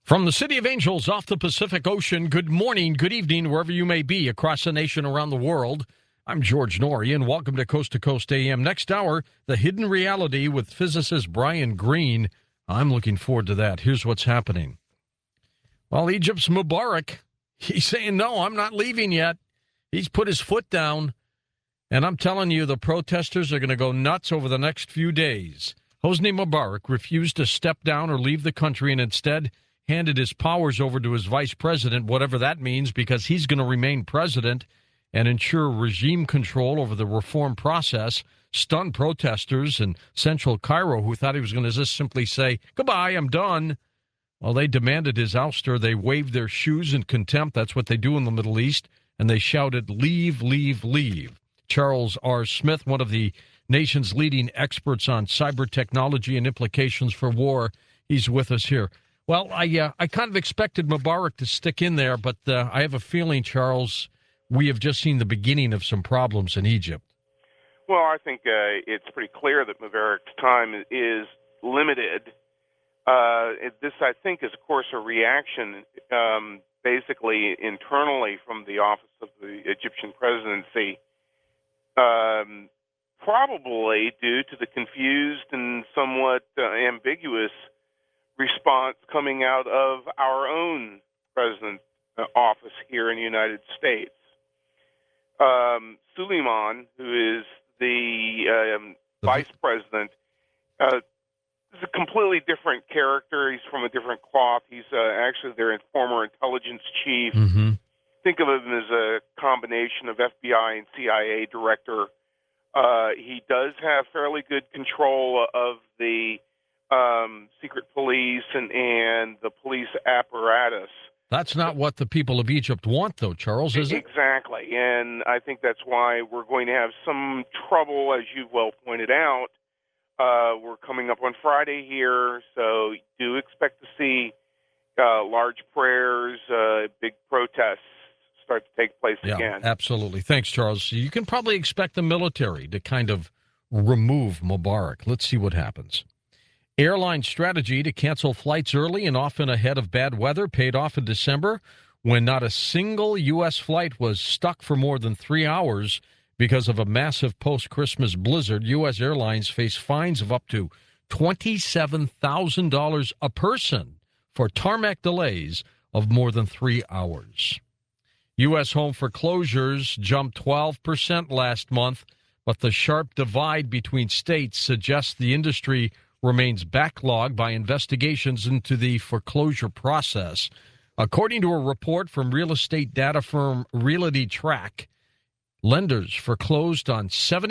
From the City of Angels off the Pacific Ocean, good morning, good evening, wherever you may be across the nation, around the world. I'm George Norrie, and welcome to Coast AM. Next hour, The Hidden Reality with physicist Brian Greene. I'm looking forward to that. Here's what's happening. Well, Egypt's Mubarak, he's saying, no, I'm not leaving yet. He's put his foot down, and I'm telling you, the protesters are going to go nuts over the next few days. Hosni Mubarak refused to step down or leave the country and instead handed his powers over to his vice president, whatever that means, because he's going to remain president and ensure regime control over the reform process, stunned protesters in central Cairo who thought he was going to just simply say, goodbye, I'm done. Well, they demanded his ouster. They waved their shoes in contempt. That's what they do in the Middle East. And they shouted, leave, leave, leave. Charles R. Smith, one of the nation's leading experts on cyber technology and implications for war, he's with us here. Well, I kind of expected Mubarak to stick in there, but I have a feeling, Charles, we have just seen the beginning of some problems in Egypt. Well, I think it's pretty clear that Mubarak's time is limited. This, I think, is, of course, a reaction basically internally from the office of the Egyptian presidency, probably due to the confused and somewhat ambiguous response coming out of our own president's office here in the United States. Suleiman, who is the vice president, is a completely different character. He's from a different cloth. He's actually their former intelligence chief. Mm-hmm. Think of him as a combination of FBI and CIA director. He does have fairly good control of the secret police and the police apparatus. That's not what the people of Egypt want, though, Charles, is it? Exactly, and I think that's why we're going to have some trouble, as you well pointed out. We're coming up on Friday here, so do expect to see large prayers, big protests start to take place again. Absolutely. Thanks, Charles. You can probably expect the military to kind of remove Mubarak. Let's see what happens. Airline strategy to cancel flights early and often ahead of bad weather paid off in December when not a single U.S. flight was stuck for more than 3 hours because of a massive post-Christmas blizzard. U.S. airlines face fines of up to $27,000 a person for tarmac delays of more than 3 hours. U.S. home foreclosures jumped 12% last month, but the sharp divide between states suggests the industry remains backlogged by investigations into the foreclosure process. According to a report from real estate data firm RealityTrack, lenders foreclosed on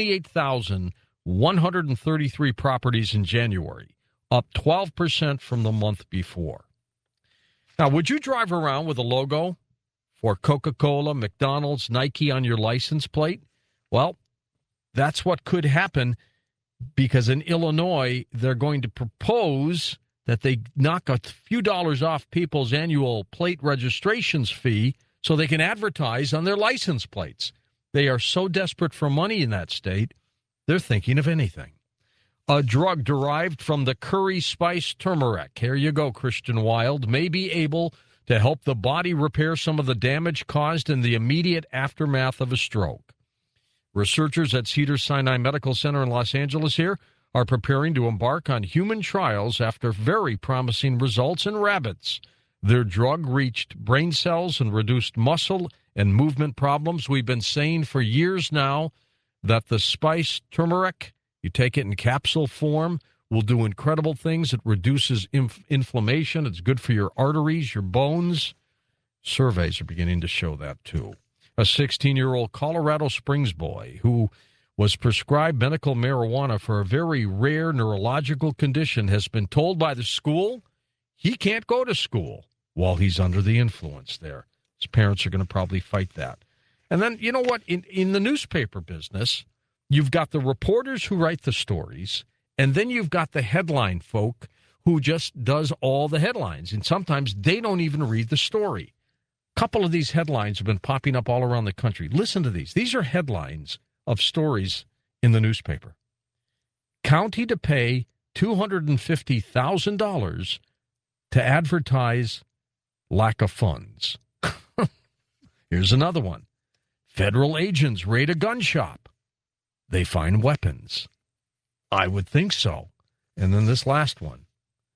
78,133 properties in January, up 12% from the month before. Now, would you drive around with a logo for Coca-Cola, McDonald's, Nike on your license plate? Well, that's what could happen, because in Illinois, they're going to propose that they knock a few dollars off people's annual plate registrations fee so they can advertise on their license plates. They are so desperate for money in that state, they're thinking of anything. A drug derived from the curry spice turmeric, here you go, Christian Wild, may be able to help the body repair some of the damage caused in the immediate aftermath of a stroke. Researchers at Cedars-Sinai Medical Center in Los Angeles here are preparing to embark on human trials after very promising results in rabbits. Their drug reached brain cells and reduced muscle and movement problems. We've been saying for years now that the spice turmeric, you take it in capsule form, will do incredible things. It reduces inflammation. It's good for your arteries, your bones. Surveys are beginning to show that, too. A 16-year-old Colorado Springs boy who was prescribed medical marijuana for a very rare neurological condition has been told by the school he can't go to school while he's under the influence there. His parents are going to probably fight that. And then, you know what? In the newspaper business, you've got the reporters who write the stories, and then you've got the headline folk who just does all the headlines. And sometimes they don't even read the story. A couple of these headlines have been popping up all around the country. Listen to these. These are headlines of stories in the newspaper. County to pay $250,000 to advertise lack of funds. Here's another one. Federal agents raid a gun shop. They find weapons. I would think so. And then this last one.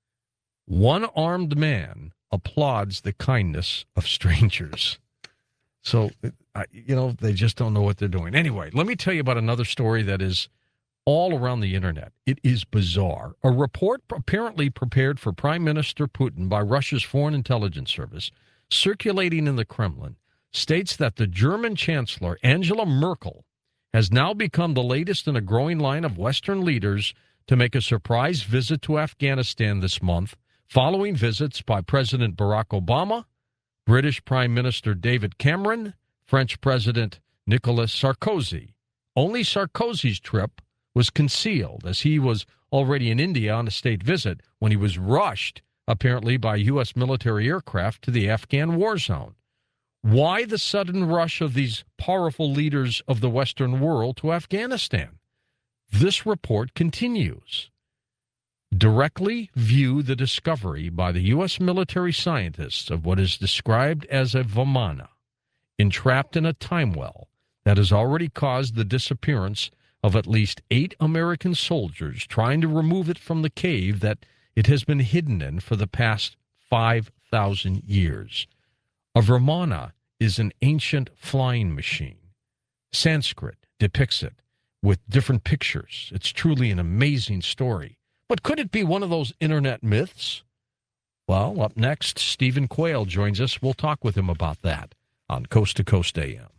One armed man applauds the kindness of strangers. So, they just don't know what they're doing. Anyway, let me tell you about another story that is all around the internet. It is bizarre. A report apparently prepared for Prime Minister Putin by Russia's Foreign Intelligence Service, circulating in the Kremlin, states that the German Chancellor, Angela Merkel, has now become the latest in a growing line of Western leaders to make a surprise visit to Afghanistan this month, following visits by President Barack Obama, British Prime Minister David Cameron, French President Nicolas Sarkozy. Only Sarkozy's trip was concealed, as he was already in India on a state visit when he was rushed, apparently by U.S. military aircraft, to the Afghan war zone. Why the sudden rush of these powerful leaders of the Western world to Afghanistan? This report continues. Directly view the discovery by the U.S. military scientists of what is described as a Vimana, entrapped in a time well that has already caused the disappearance of at least 8 American soldiers trying to remove it from the cave that it has been hidden in for the past 5,000 years. A Vimana is an ancient flying machine. Sanskrit depicts it with different pictures. It's truly an amazing story. But could it be one of those internet myths? Well, up next, Stephen Quayle joins us. We'll talk with him about that on Coast to Coast AM.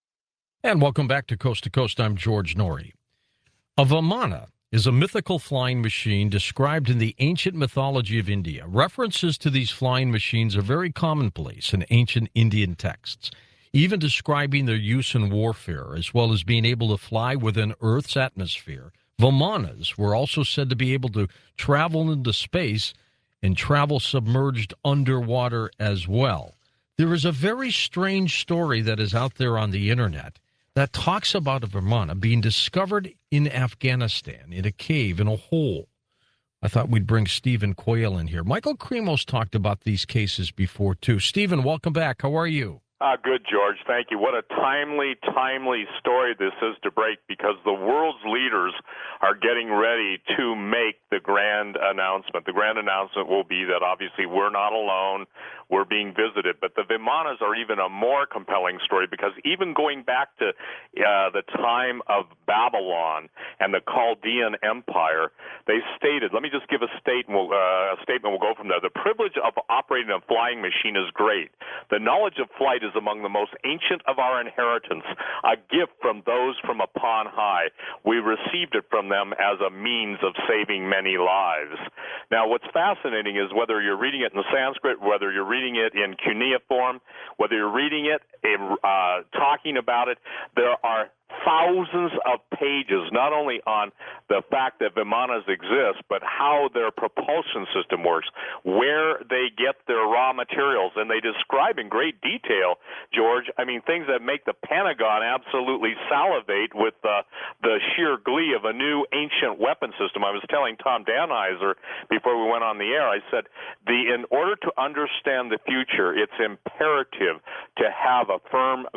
And welcome back to Coast. I'm George Norrie. A Vimana is a mythical flying machine described in the ancient mythology of India. References to these flying machines are very commonplace in ancient Indian texts, even describing their use in warfare, as well as being able to fly within Earth's atmosphere. Vimanas were also said to be able to travel into space and travel submerged underwater as well. There is a very strange story that is out there on the internet that talks about a Vimana being discovered in Afghanistan, in a cave, in a hole. I thought we'd bring Stephen Quayle in here. Michael Kremos talked about these cases before, too. Stephen, welcome back. How are you? Good, George. Thank you. What a timely story this is to break, because the world's leaders are getting ready to make the grand announcement. The grand announcement will be that obviously we're not alone. We're being visited. But the Vimanas are even a more compelling story, because even going back to the time of Babylon and the Chaldean Empire, they stated, let me just give a statement, we'll go from there. The privilege of operating a flying machine is great. The knowledge of flight is among the most ancient of our inheritance, a gift from those from upon high. We received it from them as a means of saving many lives. Now, what's fascinating is whether you're reading it in Sanskrit, whether you're reading it in cuneiform, whether you're reading it in, talking about it, there are thousands of pages, not only on the fact that Vimanas exist, but how their propulsion system works, where they get their raw materials, and they describe in great detail, George, things that make the Pentagon absolutely salivate with the sheer glee of a new ancient weapon system. I was telling Tom Danheiser before we went on the air, I said, in order to understand the future, it's imperative to have a firm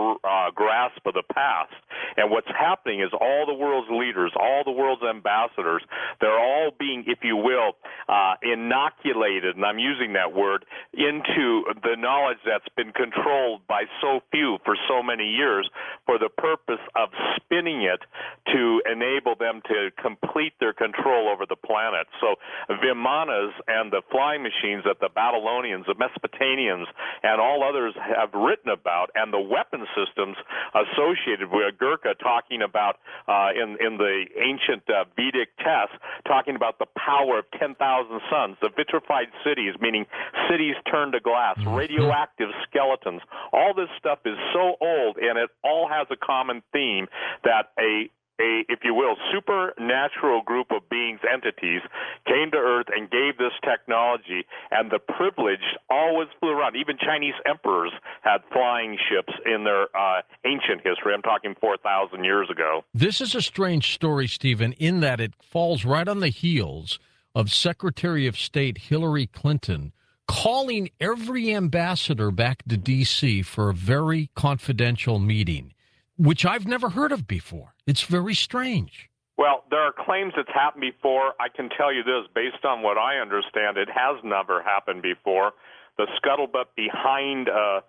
grasp of the past. And what's happening is all the world's leaders, all the world's ambassadors, they're all being, if you will, inoculated, and I'm using that word, into the knowledge that's been controlled by so few for so many years for the purpose of spinning it to enable them to complete their control over the planet. So Vimanas and the flying machines that the Babylonians, the Mesopotamians, and all others have written about, and the weapon systems associated with Gurkha talking about in the ancient Vedic texts, talking about the power of 10,000 suns, the vitrified cities, meaning cities turned to glass, radioactive skeletons. All this stuff is so old, and it all has a common theme that if you will, supernatural group of beings, entities, came to Earth and gave this technology, and the privileged always flew around. Even Chinese emperors had flying ships in their ancient history. I'm talking 4,000 years ago. This is a strange story, Stephen, in that it falls right on the heels of Secretary of State Hillary Clinton calling every ambassador back to D.C. for a very confidential meeting, which I've never heard of before. It's very strange. Well, there are claims it's happened before. I can tell you this, based on what I understand, it has never happened before. The scuttlebutt behind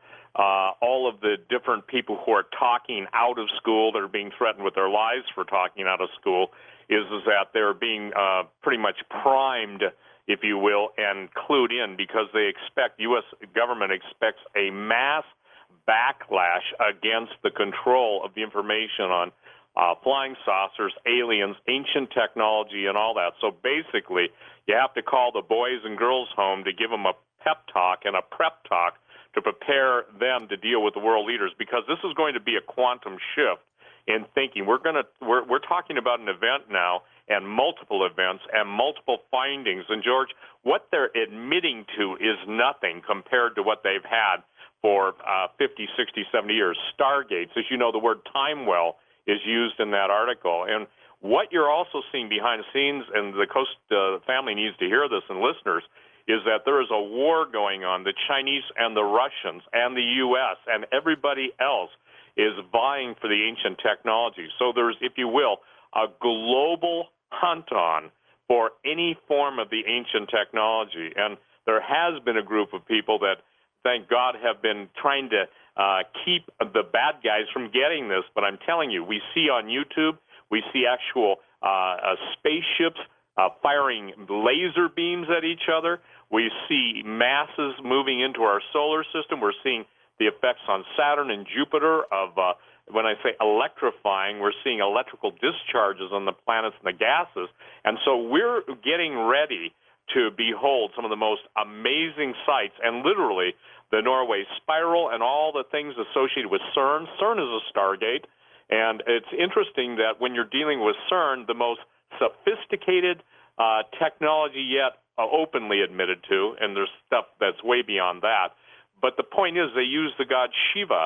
all of the different people who are talking out of school, that are being threatened with their lives for talking out of school, is that they're being pretty much primed, if you will, and clued in, because they expect, U.S. government expects a mass backlash against the control of the information on flying saucers, aliens, ancient technology, and all that. So basically, you have to call the boys and girls home to give them a pep talk and a prep talk to prepare them to deal with the world leaders, because this is going to be a quantum shift in thinking. We're talking about an event now, and multiple events and multiple findings. And George, what they're admitting to is nothing compared to what they've had for 50, 60, 70 years. Stargates, as you know, the word time well is used in that article. And what you're also seeing behind the scenes, and the Coast family needs to hear this, and listeners, is that there is a war going on. The Chinese and the Russians and the U.S. and everybody else is vying for the ancient technology. So there's, if you will, a global hunt on for any form of the ancient technology. And there has been a group of people that, thank God, have been trying to keep the bad guys from getting this. But I'm telling you, we see on YouTube, we see actual spaceships firing laser beams at each other. We see masses moving into our solar system. We're seeing the effects on Saturn and Jupiter of, when I say electrifying, we're seeing electrical discharges on the planets and the gases. And so we're getting ready to behold some of the most amazing sights, and literally the Norway Spiral and all the things associated with CERN. CERN is a Stargate, and it's interesting that when you're dealing with CERN, the most sophisticated technology yet openly admitted to, and there's stuff that's way beyond that. But the point is, they use the god Shiva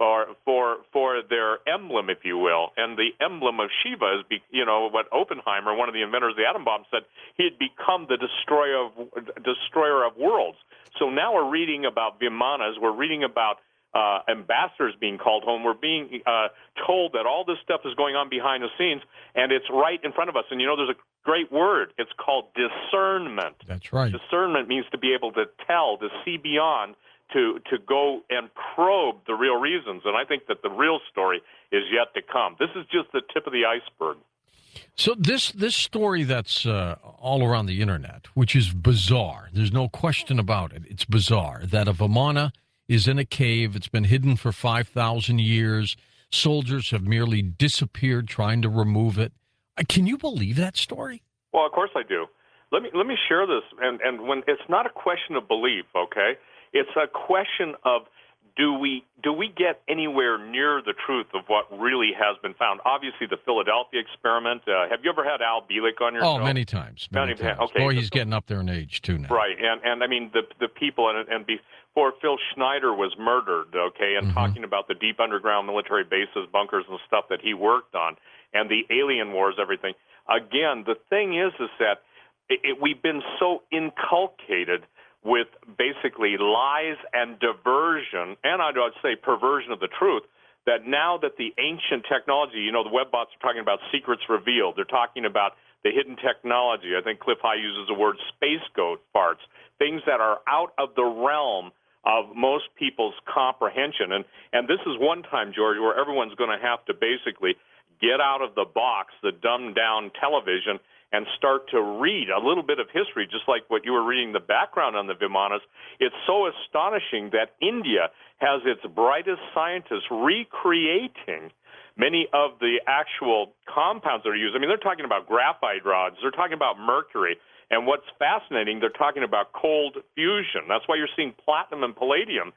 for their emblem, if you will. And the emblem of Shiva is, what Oppenheimer, one of the inventors of the atom bomb, said he had become the destroyer of worlds. So now we're reading about Vimanas, we're reading about ambassadors being called home. We're being told that all this stuff is going on behind the scenes, and it's right in front of us. And there's a great word. It's called discernment. That's right. Discernment means to be able to tell, to see beyond, to go and probe the real reasons. And I think that the real story is yet to come. This is just the tip of the iceberg. So this story that's all around the internet, which is bizarre, there's no question about it. It's bizarre that a Vimana is in a cave. It's been hidden for 5,000 years. Soldiers have merely disappeared trying to remove it. Can you believe that story? Well, of course I do. Let me share this. And when it's not a question of belief, okay? It's a question of do we get anywhere near the truth of what really has been found? Obviously, the Philadelphia experiment. Have you ever had Al Bielek on your show? Oh, many times. Many times. Okay. Boy, he's getting up there in age, too, now. Right. And I mean, the people, and before Phil Schneider was murdered, okay, and talking about the deep underground military bases, bunkers, and stuff that he worked on, and the alien wars, everything. Again, the thing is that we've been so inculcated with basically lies and diversion, and I'd say perversion of the truth, that now that the ancient technology, the webbots are talking about secrets revealed. They're talking about the hidden technology. I think Cliff High uses the word space goat farts, things that are out of the realm of most people's comprehension. And this is one time, George, where everyone's going to have to basically get out of the box, the dumbed-down television, and start to read a little bit of history, just like what you were reading the background on the Vimanas. It's so astonishing that India has its brightest scientists recreating many of the actual compounds that are used. I mean, they're talking about graphite rods. They're talking about mercury. And what's fascinating, they're talking about cold fusion. That's why you're seeing platinum and palladium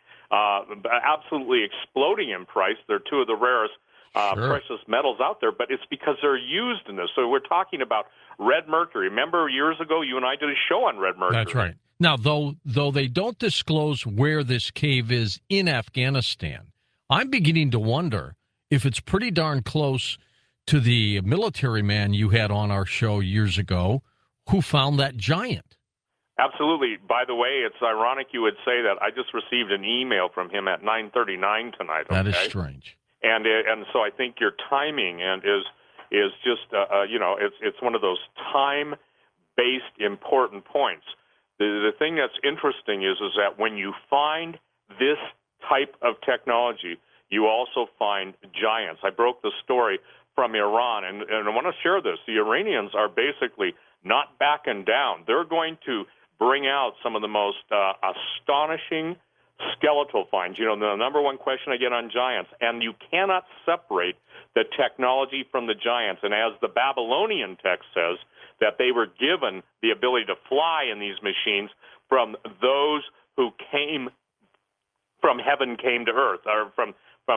absolutely exploding in price. They're two of the rarest precious metals out there, but it's because they're used in this. So we're talking about red mercury. Remember years ago, you and I did a show on red mercury. That's right. Now, though they don't disclose where this cave is in Afghanistan, I'm beginning to wonder if it's pretty darn close to the military man you had on our show years ago who found that giant. Absolutely. By the way, it's ironic you would say that. I just received an email from him at 9:39 tonight. That is strange. And so I think your timing is just it's one of those time-based important points. The thing that's interesting is that when you find this type of technology, you also find giants. I broke the story from Iran, and I want to share this. The Iranians are basically not backing down. They're going to bring out some of the most astonishing skeletal finds. You know, the number one question I get on giants, and you cannot separate the technology from the giants. And as the Babylonian text says, that they were given the ability to fly in these machines from those who came from heaven came to earth, or from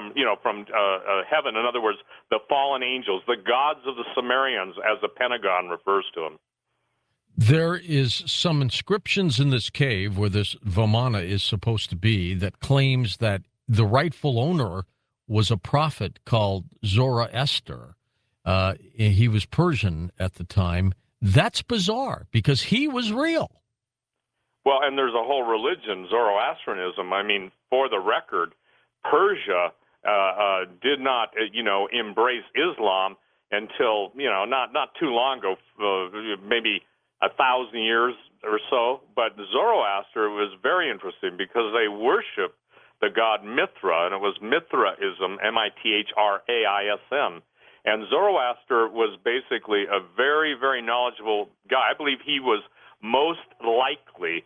heaven. In other words, the fallen angels, the gods of the Sumerians, as the Pentagon refers to them. There is some inscriptions in this cave where this Vamana is supposed to be that claims that the rightful owner was a prophet called Zoroaster. He was Persian at the time. That's bizarre because he was real. Well, and there's a whole religion, Zoroastrianism. I mean, for the record, Persia did not, embrace Islam until, not too long ago, maybe 1,000 years or so. But Zoroaster was very interesting because they worship the god Mithra, and it was Mithraism, Mithraism. And Zoroaster was basically a very, very knowledgeable guy. I believe he was most likely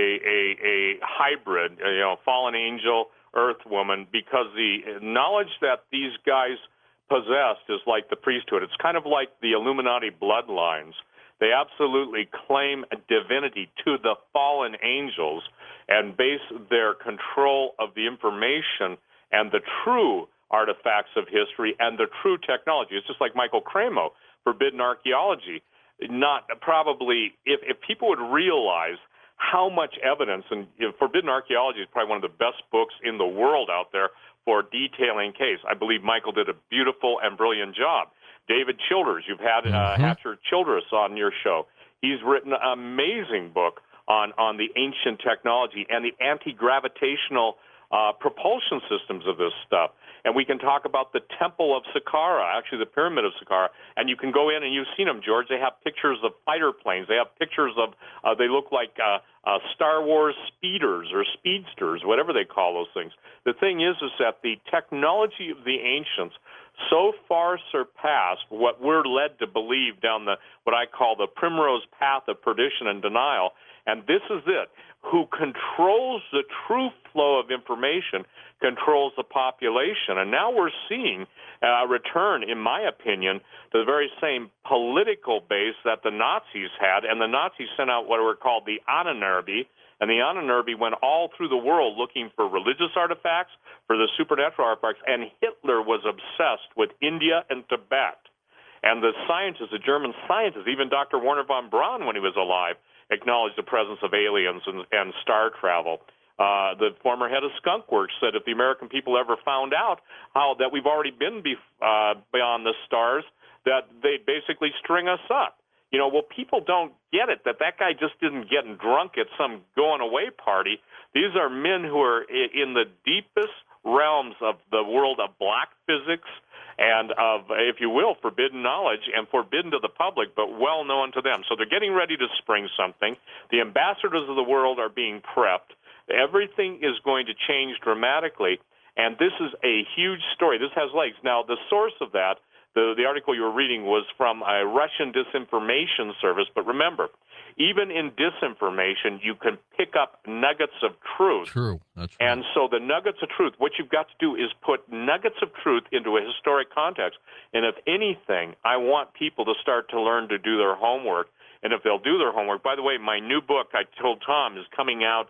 a hybrid, fallen angel, earth woman, because the knowledge that these guys possessed is like the priesthood. It's kind of like the Illuminati bloodlines. They absolutely claim divinity to the fallen angels and base their control of the information and the true artifacts of history and the true technology. It's just like Michael Cremo, Forbidden Archaeology. Not probably, if people would realize how much evidence, and Forbidden Archaeology is probably one of the best books in the world out there for detailing case. I believe Michael did a beautiful and brilliant job. David Childers, you've had Hatcher Childress on your show. He's written an amazing book on the ancient technology and the anti-gravitational propulsion systems of this stuff. And we can talk about the Temple of Saqqara, actually the Pyramid of Saqqara. And you can go in, and you've seen them, George. They have pictures of fighter planes. They have pictures of, they look like Star Wars speeders or speedsters, whatever they call those things. The thing is that the technology of the ancients so far surpassed what we're led to believe down what I call the primrose path of perdition and denial. And this is it. Who controls the true flow of information controls the population. And now we're seeing a return, in my opinion, to the very same political base that the Nazis had. And the Nazis sent out what were called the Ahnenerbe. And the Ahnenerbe went all through the world looking for religious artifacts, for the supernatural artifacts. And Hitler was obsessed with India and Tibet. And the scientists, the German scientists, even Dr. Werner von Braun, when he was alive, acknowledged the presence of aliens and star travel. The former head of Skunk Works said if the American people ever found out how that we've already been beyond the stars, that they'd basically string us up. Well, people don't get it, that guy just didn't get drunk at some going-away party. These are men who are in the deepest realms of the world of black physics and of, if you will, forbidden knowledge, and forbidden to the public, but well known to them. So they're getting ready to spring something. The ambassadors of the world are being prepped. Everything is going to change dramatically, and this is a huge story. This has legs. Now, the source of that, the article you were reading, was from a Russian disinformation service, but remember, even in disinformation, you can pick up nuggets of truth. True, that's right. And so the nuggets of truth, what you've got to do is put nuggets of truth into a historic context. And if anything, I want people to start to learn to do their homework. And if they'll do their homework, by the way, my new book, I told Tom, is coming out,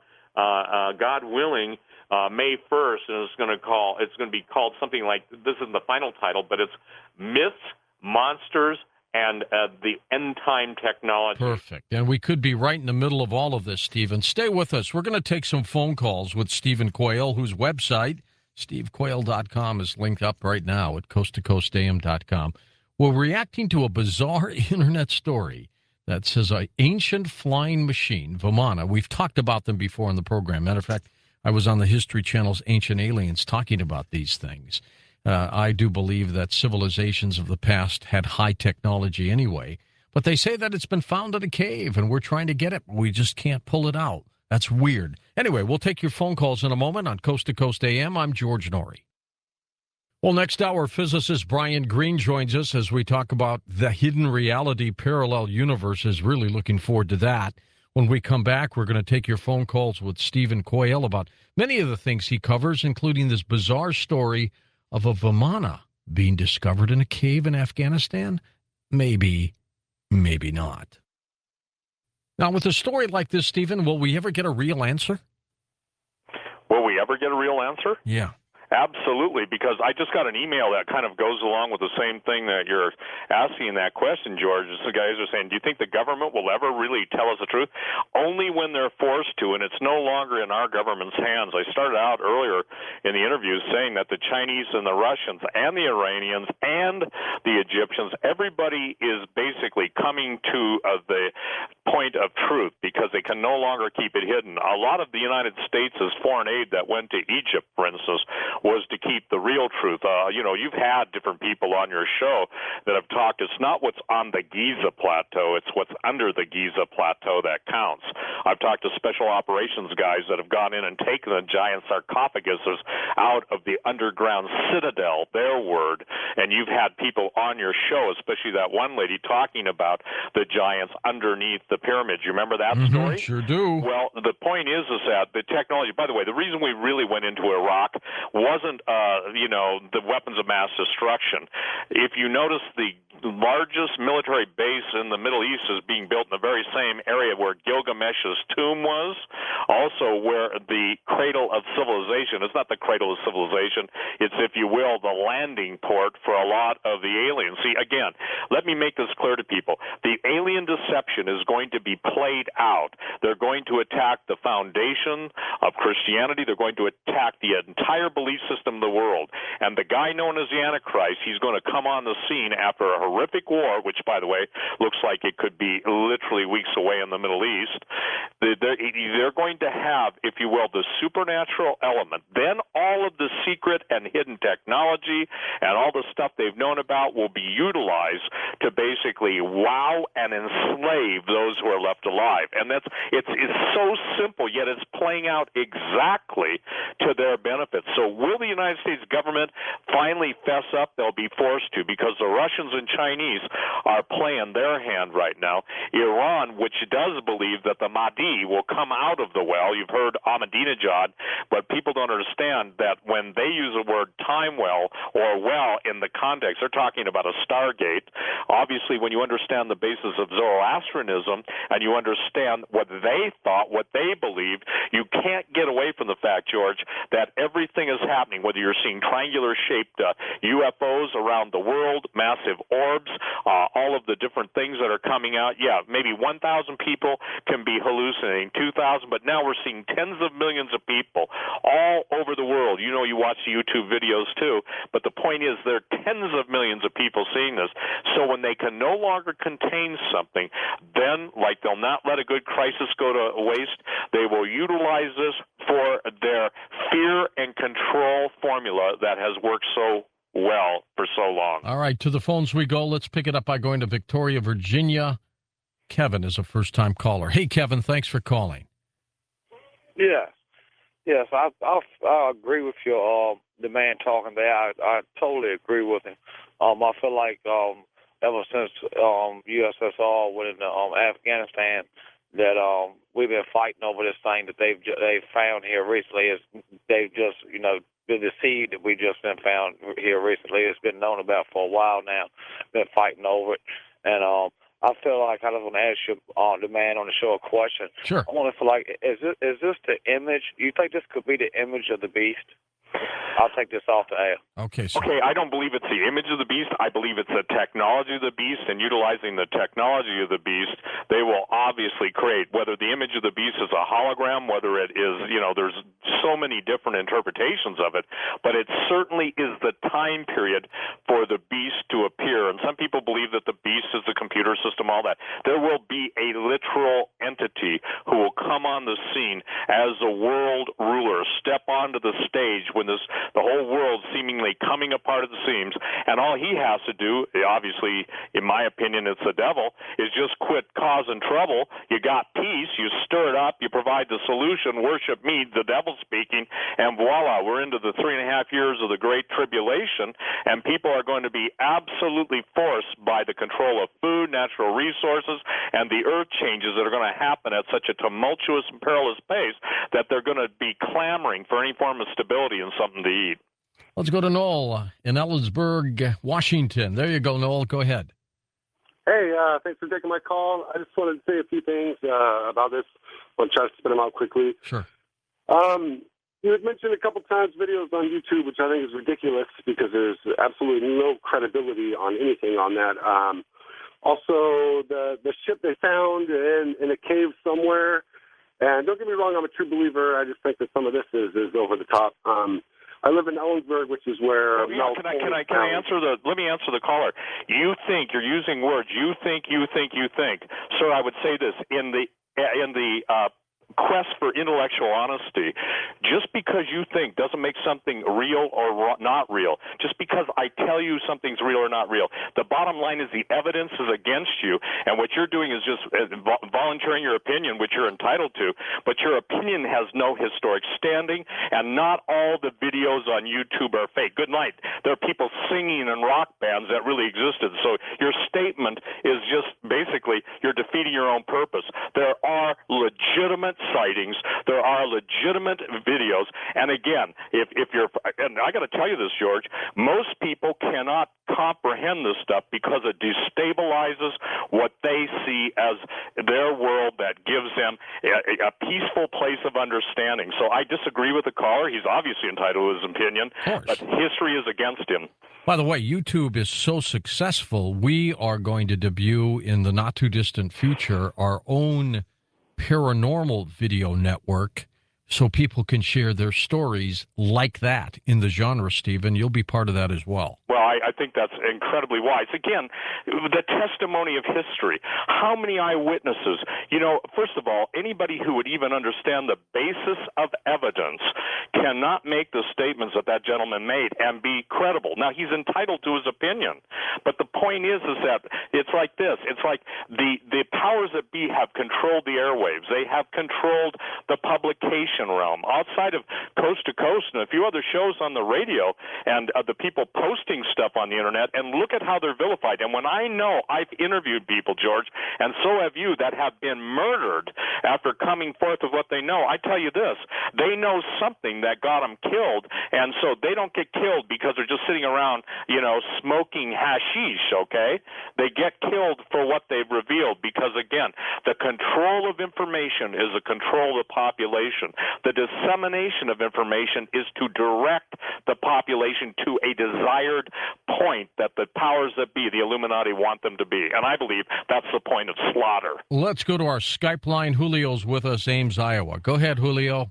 God willing, May 1st, and it's going to be called something like, this isn't the final title, but it's Myths, Monsters, and the end-time technology. Perfect. And we could be right in the middle of all of this, Stephen. Stay with us. We're going to take some phone calls with Stephen Quayle, whose website, stevequayle.com, is linked up right now at coasttocoastam.com. We're reacting to a bizarre internet story that says an ancient flying machine, Vimana. We've talked about them before in the program. Matter of fact, I was on the History Channel's Ancient Aliens talking about these things. I do believe that civilizations of the past had high technology anyway, but they say that it's been found in a cave, and we're trying to get it. We just can't pull it out. That's weird. Anyway, we'll take your phone calls in a moment on Coast to Coast AM. I'm George Norrie. Well, next hour, physicist Brian Greene joins us as we talk about the hidden reality parallel universes. Really looking forward to that. When we come back, we're going to take your phone calls with Stephen Quayle about many of the things he covers, including this bizarre story of a Vimana being discovered in a cave in Afghanistan. Maybe, maybe not. Now, with a story like this, Stephen, will we ever get a real answer? Will we ever get a real answer? Yeah. Absolutely, because I just got an email that kind of goes along with the same thing that you're asking that question, George. The guys are saying, do you think the government will ever really tell us the truth? Only when they're forced to, and it's no longer in our government's hands. I started out earlier in the interview saying that the Chinese and the Russians and the Iranians and the Egyptians, everybody is basically coming to the point of truth because they can no longer keep it hidden. A lot of the United States' foreign aid that went to Egypt, for instance, was to keep the real truth. You've had different people on your show that have talked. It's not what's on the Giza Plateau. It's what's under the Giza Plateau that counts. I've talked to special operations guys that have gone in and taken the giant sarcophaguses out of the underground citadel, their word, and you've had people on your show, especially that one lady, talking about the giants underneath the pyramids. You remember that story? Sure do. Well, the point is that the technology, by the way, the reason we really went into Iraq wasn't, the weapons of mass destruction. If you notice, the largest military base in the Middle East is being built in the very same area where Gilgamesh's tomb was, also where the cradle of civilization. It's not the cradle of civilization. It's, if you will, the landing port for a lot of the aliens. See, again, let me make this clear to people. The alien deception is going to be played out. They're going to attack the foundation of Christianity. They're going to attack the entire belief system of the world. And the guy known as the Antichrist, he's going to come on the scene after a horrific war, which, by the way, looks like it could be literally weeks away in the Middle East. They're going to have, if you will, the supernatural element. Then all of the secret and hidden technology and all the stuff they've known about will be utilized to basically wow and enslave those who are left alive. And it's so simple, yet it's playing out exactly to their benefit. So will the United States government finally fess up? They'll be forced to, because the Russians and Chinese are playing their hand right now. Iran, which does believe that the Mahdi will come out of the well, you've heard Ahmadinejad, but people don't understand that when they use the word time well or well in the context, they're talking about a Stargate. Obviously, when you understand the basis of Zoroastrianism and you understand what they thought, what they believed, you can't get away from the fact, George, that everything is happening, whether you're seeing triangular-shaped UFOs around the world, massive orbs, all of the different things that are coming out. Yeah, maybe 1,000 people can be hallucinating, 2,000, but now we're seeing tens of millions of people all over the world. You know, you watch the YouTube videos too, but the point is there are tens of millions of people seeing this. So when they can no longer contain something, then, like, they'll not let a good crisis go to waste. They will utilize this for their fear and control formula that has worked so well for so long. All right, to the phones we go. Let's pick it up by going to Victoria, Virginia. Kevin is a first-time caller. Hey, Kevin, thanks for calling. Yes, I agree with your the man talking there. I totally agree with him. I feel like ever since USSR went into Afghanistan, that we've been fighting over this thing that they've found here recently. They've just the seed that we just been found here recently. It's been known about for a while now. Been fighting over it, and I feel like I just want to ask you, the man on the show, a question. Sure. I want to feel like, is this the image? You think this could be the image of the beast? I'll take this off the air. Okay. Okay, I don't believe it's the image of the beast. I believe it's the technology of the beast, and utilizing the technology of the beast, they will obviously create, whether the image of the beast is a hologram, whether it is, there's so many different interpretations of it, but it certainly is the time period for the beast to appear. And some people believe that the beast is the computer system, all that. There will be a literal entity who will come on the scene as a world ruler, step onto the stage when the whole world seemingly coming apart at the seams, and all he has to do, obviously, in my opinion, it's the devil, is just quit causing trouble. You got peace, you stir it up, you provide the solution, worship me, the devil speaking, and voila, we're into the 3.5 years of the Great Tribulation, and people are going to be absolutely forced by the control of food, natural resources, and the earth changes that are going to happen at such a tumultuous and perilous pace that they're going to be clamoring for any form of stability and something to eat. Let's go to Noel in Ellensburg, Washington. There you go, Noel. Go ahead. Hey, thanks for taking my call. I just wanted to say a few things about this. I'll try to spin them out quickly. Sure. You had mentioned a couple times videos on YouTube, which I think is ridiculous because there's absolutely no credibility on anything on that. Also, the ship they found in a cave somewhere. And don't get me wrong, I'm a true believer. I just think that some of this is over the top. I live in Ellensburg, which is where. Can I answer the? Let me answer the caller. You think you're using words. You think. Sir, I would say this in the quest for intellectual honesty. Just because you think doesn't make something real or not real. Just because I tell you something's real or not real. The bottom line is the evidence is against you, and what you're doing is just volunteering your opinion, which you're entitled to, but your opinion has no historic standing, and not all the videos on YouTube are fake. Good night. There are people singing in rock bands that really existed, so your statement is just basically you're defeating your own purpose. There are legitimate sightings. There are legitimate videos. And again, if you're, and I got to tell you this, George, most people cannot comprehend this stuff because it destabilizes what they see as their world that gives them a peaceful place of understanding. So I disagree with the caller. He's obviously entitled to his opinion, but history is against him. By the way, YouTube is so successful, we are going to debut in the not-too-distant future our own paranormal video network so people can share their stories like that in the genre, Stephen. You'll be part of that as well. Well, I think that's incredibly wise. Again, the testimony of history. How many eyewitnesses? You know, first of all, anybody who would even understand the basis of evidence cannot make the statements that that gentleman made and be credible. Now, he's entitled to his opinion, but the point is that it's like this. It's like the powers that be have controlled the airwaves. They have controlled the publication realm. Outside of Coast to Coast and a few other shows on the radio and the people posting stuff on the internet, and look at how they're vilified. And when I know I've interviewed people, George, and so have you, that have been murdered after coming forth with what they know, I tell you this, they know something that got them killed, and so they don't get killed because they're just sitting around, you know, smoking hashish, okay? They get killed for what they've revealed because, again, the control of information is the control of the population. The dissemination of information is to direct the population to a desired point that the powers that be, the Illuminati, want them to be. And I believe that's the point of slaughter. Let's go to our Skype line. Julio's with us, Ames, Iowa. Go ahead, Julio.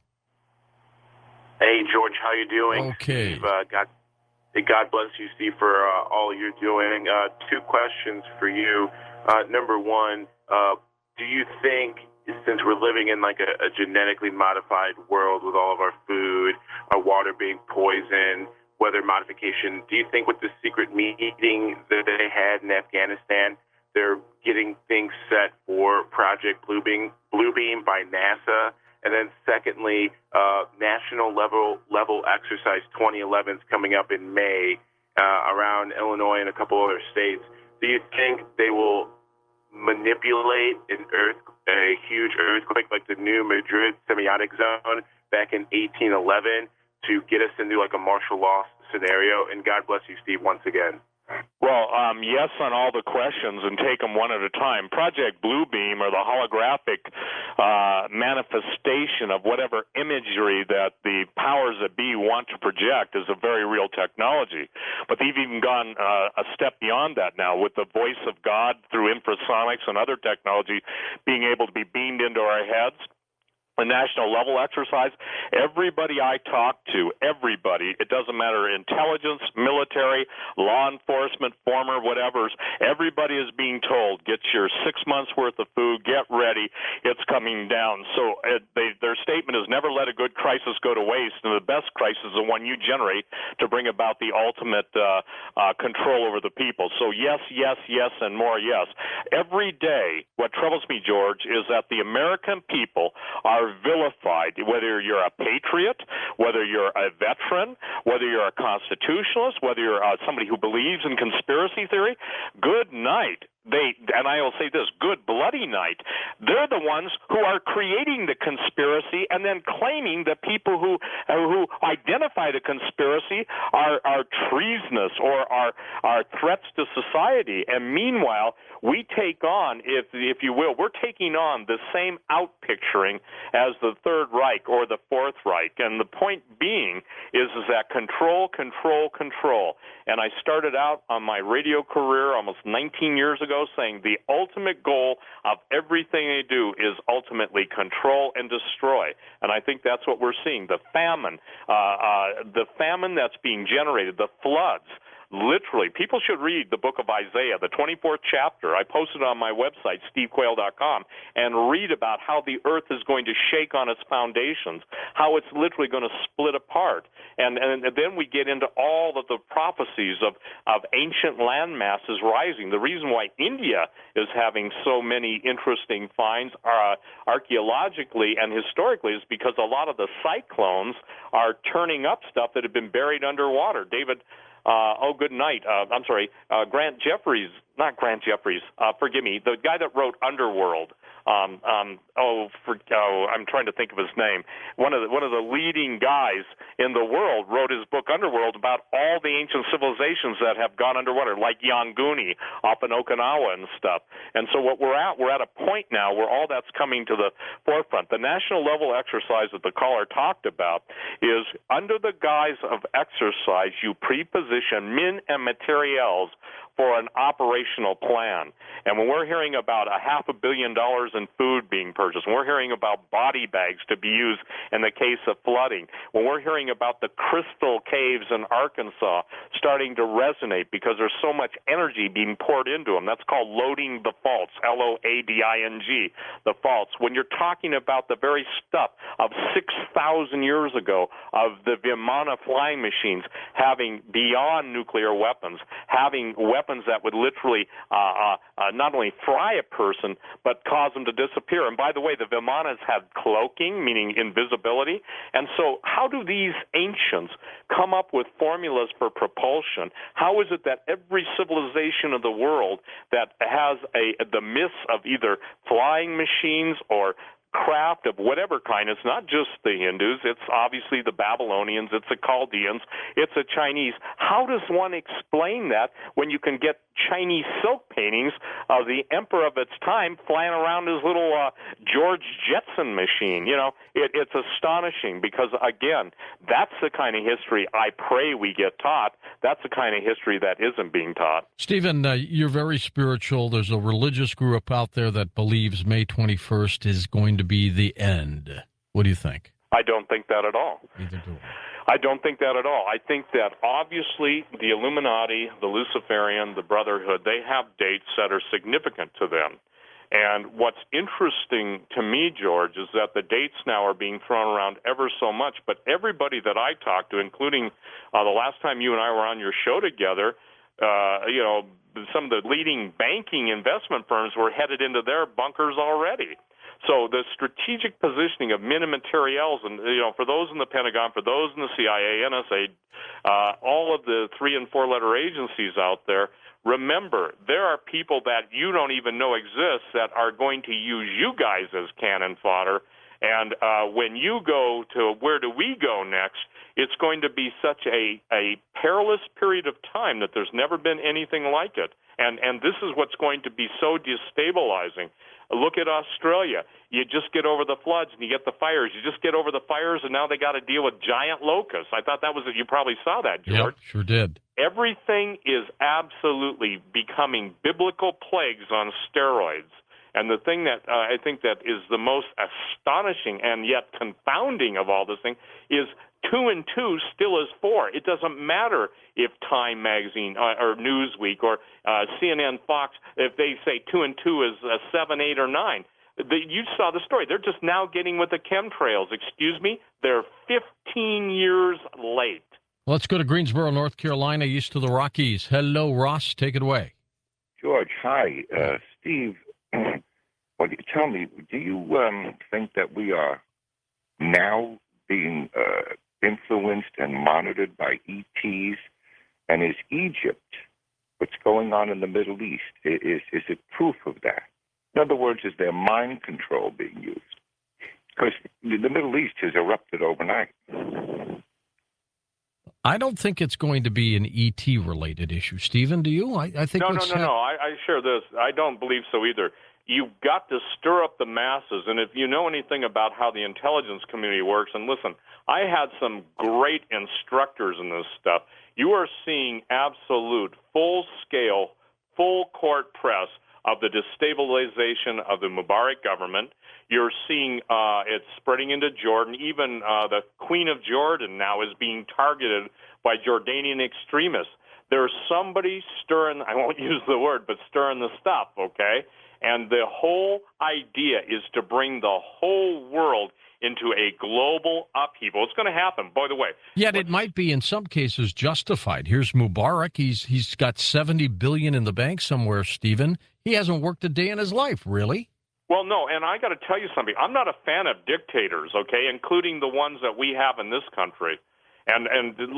Hey, George, how you doing? Okay. Steve, God bless you, Steve, for all you're doing. Two questions for you. Number one, do you think, since we're living in like a genetically modified world with all of our food, our water being poisoned, weather modification, do you think with the secret meeting that they had in Afghanistan, they're getting things set for Project Bluebeam by NASA? And then secondly, National Level Exercise 2011 is coming up in May around Illinois and a couple other states. Do you think they will manipulate a huge earthquake like the new Madrid semiotic zone back in 1811 to get us into like a martial law scenario? And God bless you, Steve, once again. Well, yes on all the questions, and take them one at a time. Project Bluebeam, or the holographic manifestation of whatever imagery that the powers that be want to project, is a very real technology. But they've even gone a step beyond that now with the voice of God through infrasonics and other technology being able to be beamed into our heads. a national level exercise. Everybody I talk to, everybody, it doesn't matter, intelligence, military, law enforcement, former whatevers, everybody is being told, get your 6 months worth of food, get ready, it's coming down. So their statement is never let a good crisis go to waste, and the best crisis is the one you generate to bring about the ultimate control over the people. So yes, yes, yes, and more yes. Every day, what troubles me, George, is that the American people are vilified, whether you're a patriot, whether you're a veteran, whether you're a constitutionalist, whether you're somebody who believes in conspiracy theory. Good night. And I will say this, good bloody night. They're the ones who are creating the conspiracy and then claiming that people who identify the conspiracy are treasonous or are threats to society. And meanwhile, we take on, if you will, we're taking on the same outpicturing as the Third Reich or the Fourth Reich. And the point being is that control, control, control. And I started out on my radio career almost 19 years ago saying the ultimate goal of everything they do is ultimately control and destroy. And I think that's what we're seeing. The famine that's being generated, the floods. Literally, people should read the book of Isaiah, the 24th chapter. I posted it on my website, stevequayle.com, and read about how the earth is going to shake on its foundations, how it's literally going to split apart. And then we get into all of the prophecies of ancient land masses rising. The reason why India is having so many interesting finds archaeologically and historically is because a lot of the cyclones are turning up stuff that had been buried underwater. Good night. Grant Jeffries, not Grant Jeffries, forgive me, the guy that wrote Underworld. I'm trying to think of his name. One of the leading guys in the world wrote his book Underworld about all the ancient civilizations that have gone underwater, like Yanguni up in Okinawa and stuff. And so we're at a point now where all that's coming to the forefront. The national level exercise that the caller talked about is under the guise of exercise, you preposition min and materials for an operational plan. And when we're hearing about $500 million in food being purchased, when we're hearing about body bags to be used in the case of flooding, when we're hearing about the crystal caves in Arkansas starting to resonate because there's so much energy being poured into them, that's called loading the faults, L-O-A-D-I-N-G, the faults. When you're talking about the very stuff of 6,000 years ago of the Vimana flying machines having beyond nuclear weapons, having weapons that would literally not only fry a person, but cause them to disappear. And by the way, the Vimanas had cloaking, meaning invisibility. And so how do these ancients come up with formulas for propulsion? How is it that every civilization of the world that has the myths of either flying machines or craft of whatever kind, it's not just the Hindus, it's obviously the Babylonians, it's the Chaldeans, it's the Chinese. How does one explain that when you can get Chinese silk paintings of the emperor of its time flying around his little George Jetson machine? You know, it's astonishing because, again, that's the kind of history I pray we get taught. That's the kind of history that isn't being taught. Stephen, you're very spiritual. There's a religious group out there that believes May 21st is going to be the end. What do you think? I don't think that at all. Neither do I don't think that at all. I think that obviously the Illuminati, the Luciferian, the Brotherhood, they have dates that are significant to them. And what's interesting to me, George, is that the dates now are being thrown around ever so much. But everybody that I talked to, including the last time you and I were on your show together, some of the leading banking investment firms were headed into their bunkers already. So the strategic positioning of min and materials, and for those in the Pentagon, for those in the CIA, NSA, all of the 3- and 4-letter agencies out there, remember, there are people that you don't even know exist that are going to use you guys as cannon fodder. And when you go to where do we go next, it's going to be such a perilous period of time that there's never been anything like it. And this is what's going to be so destabilizing. Look at Australia. You just get over the floods and you get the fires. You just get over the fires, and now they got to deal with giant locusts. I thought that was you probably saw that, George. Yep, sure did. Everything is absolutely becoming biblical plagues on steroids. And the thing that I think that is the most astonishing and yet confounding of all this thing is 2 and 2 still is 4. It doesn't matter if Time Magazine or Newsweek or CNN, Fox, if they say 2 and 2 is 7, 8, or 9. You saw the story. They're just now getting with the chemtrails. Excuse me? They're 15 years late. Let's go to Greensboro, North Carolina, east of the Rockies. Hello, Ross. Take it away. George, hi. Steve, well, tell me, do you think that we are now being influenced and monitored by ETs? And is Egypt, what's going on in the Middle East, is it proof of that? In other words, is there mind control being used? Because the Middle East has erupted overnight. I don't think it's going to be an ET-related issue. Stephen, do you? I think No. I share this. I don't believe so either. You've got to stir up the masses, and if you know anything about how the intelligence community works, and listen, I had some great instructors in this stuff. You are seeing absolute full-scale, full-court press of the destabilization of the Mubarak government. You're seeing it spreading into Jordan. Even the Queen of Jordan now is being targeted by Jordanian extremists. There's somebody stirring, I won't use the word, but stirring the stuff, okay? And the whole idea is to bring the whole world into a global upheaval. It's going to happen, by the way. Yet it might be in some cases justified. Here's Mubarak. He's got $70 billion in the bank somewhere, Stephen. He hasn't worked a day in his life, really. Well, no, and I got to tell you something. I'm not a fan of dictators, okay, including the ones that we have in this country. And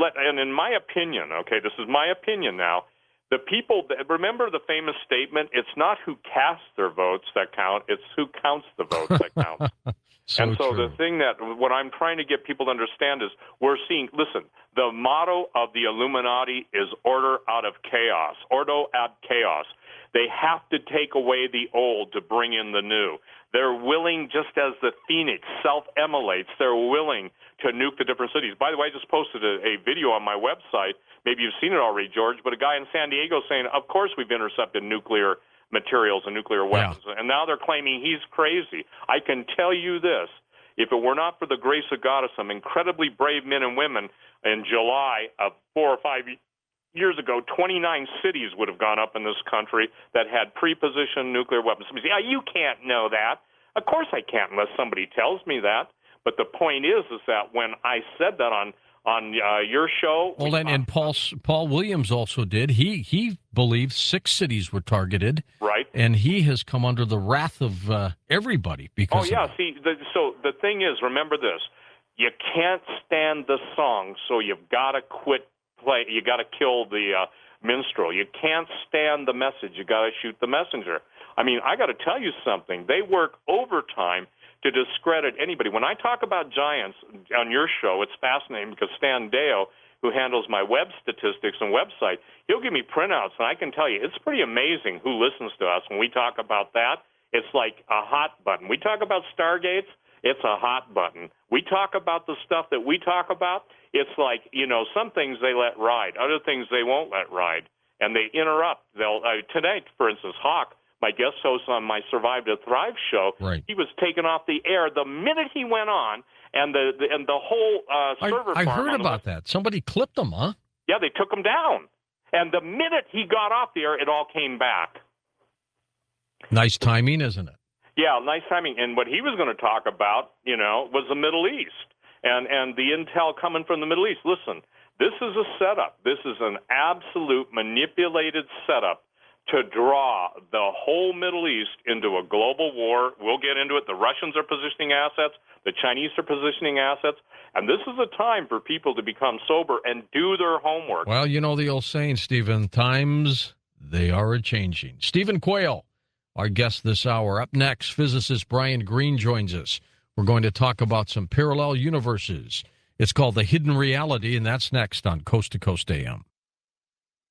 in my opinion, okay, this is my opinion now, the people, remember the famous statement, it's not who casts their votes that count, it's who counts the votes that count. So true. The thing that, what I'm trying to get people to understand is we're seeing, listen, the motto of the Illuminati is order out of chaos, ordo ad chaos. They have to take away the old to bring in the new. They're willing, just as the phoenix self-immolates, they're willing to nuke the different cities. By the way, I just posted a video on my website. Maybe you've seen it already, George, but a guy in San Diego saying, of course we've intercepted nuclear materials and nuclear weapons. Yeah. And now they're claiming he's crazy. I can tell you this. If it were not for the grace of God of some incredibly brave men and women in July of 4 or 5 years ago, 29 cities would have gone up in this country that had pre-positioned nuclear weapons. Somebody say, you can't know that. Of course I can't unless somebody tells me that. But the point is that when I said that on your show... Well, and Paul Williams also did. He believes 6 cities were targeted. Right. And he has come under the wrath of everybody because of that. See, so the thing is, remember this. You can't stand the song, so you've got to quit play. You got to kill the minstrel. You can't stand the message. You got to shoot the messenger. I mean, I got to tell you something. They work overtime to discredit anybody. When I talk about giants on your show, it's fascinating because Stan Deo, who handles my web statistics and website, he'll give me printouts, and I can tell you it's pretty amazing who listens to us. When we talk about that, it's like a hot button. We talk about Stargates, it's a hot button. We talk about the stuff that we talk about, it's like, some things they let ride, other things they won't let ride, and they interrupt. Today, for instance, Hawk, my guest host on my Survive to Thrive show, right. He was taken off the air the minute he went on, and the whole server I farm heard about that. Somebody clipped him, huh? Yeah, they took him down. And the minute he got off the air, it all came back. Nice timing, isn't it? Yeah, nice timing. And what he was going to talk about, was the Middle East and the intel coming from the Middle East. Listen, this is a setup. This is an absolute manipulated setup to draw the whole Middle East into a global war. We'll get into it. The Russians are positioning assets. The Chinese are positioning assets. And this is a time for people to become sober and do their homework. Well, you know the old saying, Stephen, times they are a-changing. Stephen Quayle, our guest this hour. Up next, physicist Brian Greene joins us. We're going to talk about some parallel universes. It's called The Hidden Reality, and that's next on Coast to Coast AM.